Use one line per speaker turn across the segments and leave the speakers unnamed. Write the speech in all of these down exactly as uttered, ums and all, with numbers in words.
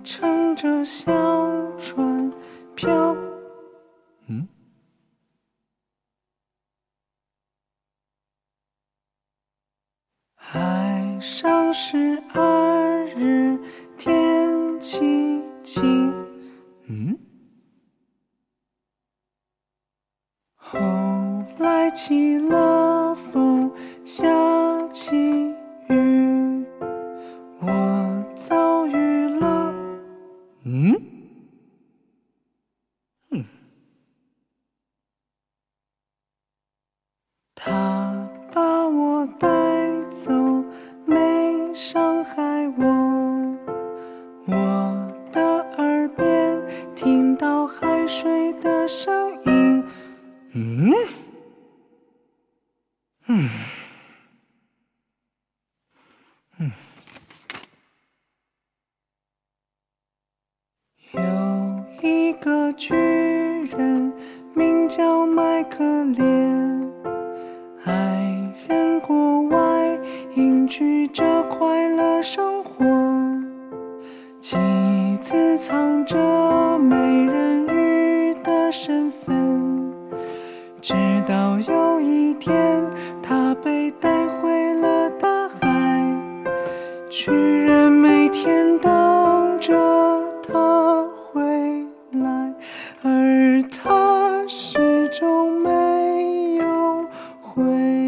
乘着小船飘。嗯，海上十二日天气晴。嗯，后来起了风，下起雨，我遭遇了。嗯嗯，他把我带走，没伤害我。我的耳边听到海水的声音。嗯嗯嗯，有一个巨人名叫麦克连，爱人国外隐居着快乐生活，妻子藏着美人鱼的身份，直到有一天他被带回了大海，巨人每天等着他回来，而他始终没有回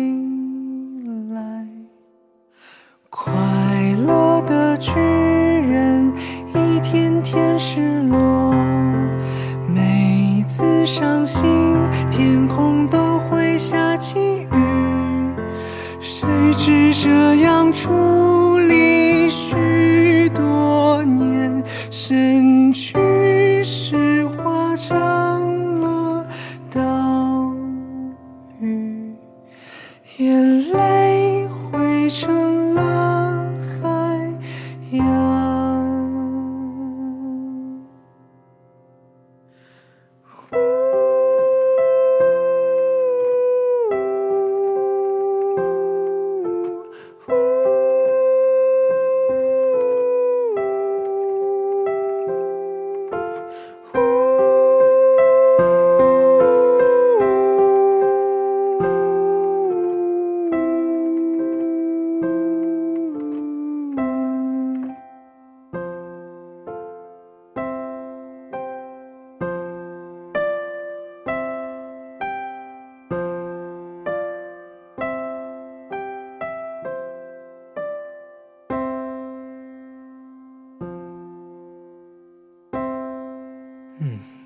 来。快乐的巨人一天天失落，每次伤心天空都会下起雨，谁知这样处理许多年，身躯石化成了岛屿，眼泪汇成了海洋。嗯。